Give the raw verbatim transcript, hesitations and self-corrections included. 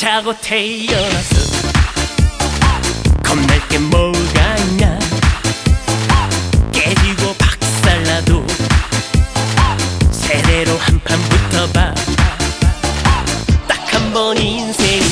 차고 태어났어. 겁날 게 뭐가 있냐. 깨지고 박살나도 세대로 한판 붙어봐. 딱 한 번 인생